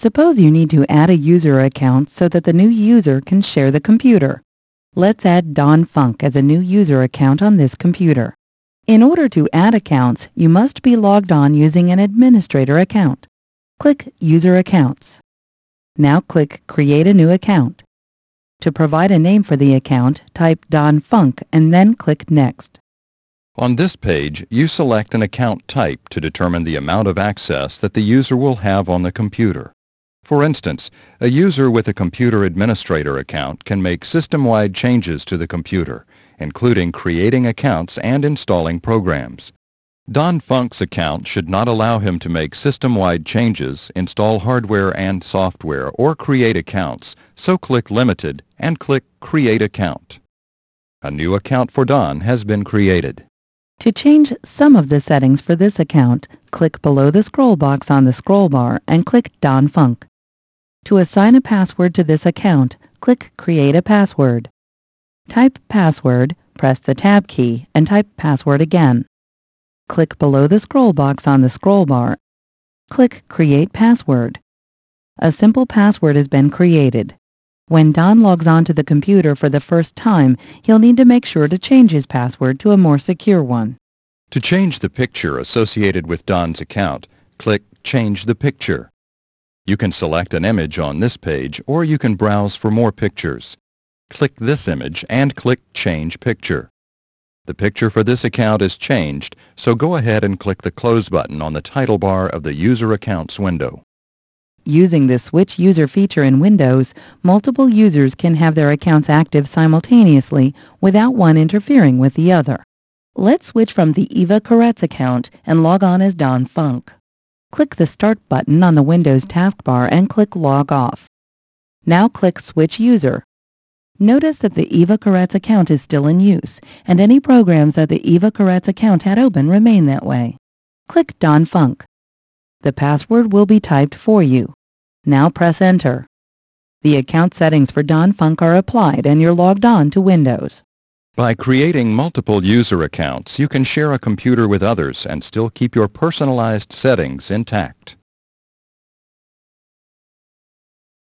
Suppose you need to add a user account so that the new user can share the computer. Let's add Don Funk as a new user account on this computer. In order to add accounts, you must be logged on using an administrator account. Click User Accounts. Now click Create a new account. To provide a name for the account, type Don Funk and then click Next. On this page, you select an account type to determine the amount of access that the user will have on the computer. For instance, a user with a computer administrator account can make system-wide changes to the computer, including creating accounts and installing programs. Don Funk's account should not allow him to make system-wide changes, install hardware and software, or create accounts, so click Limited and click Create Account. A new account for Don has been created. To change some of the settings for this account, click below the scroll box on the scroll bar and click Don Funk. To assign a password to this account, click Create a Password. Type password, press the Tab key, and type password again. Click below the scroll box on the scroll bar. Click Create Password. A simple password has been created. When Don logs on to the computer for the first time, he'll need to make sure to change his password to a more secure one. To change the picture associated with Don's account, click Change the Picture. You can select an image on this page, or you can browse for more pictures. Click this image and click Change Picture. The picture for this account is changed, so go ahead and click the Close button on the title bar of the User Accounts window. Using the Switch User feature in Windows, multiple users can have their accounts active simultaneously without one interfering with the other. Let's switch from the Eva Koretz account and log on as Don Funk. Click the Start button on the Windows taskbar and click Log Off. Now click Switch User. Notice that the Eva Koretz account is still in use, and any programs that the Eva Koretz account had open remain that way. Click Don Funk. The password will be typed for you. Now press Enter. The account settings for Don Funk are applied and you're logged on to Windows. By creating multiple user accounts, you can share a computer with others and still keep your personalized settings intact.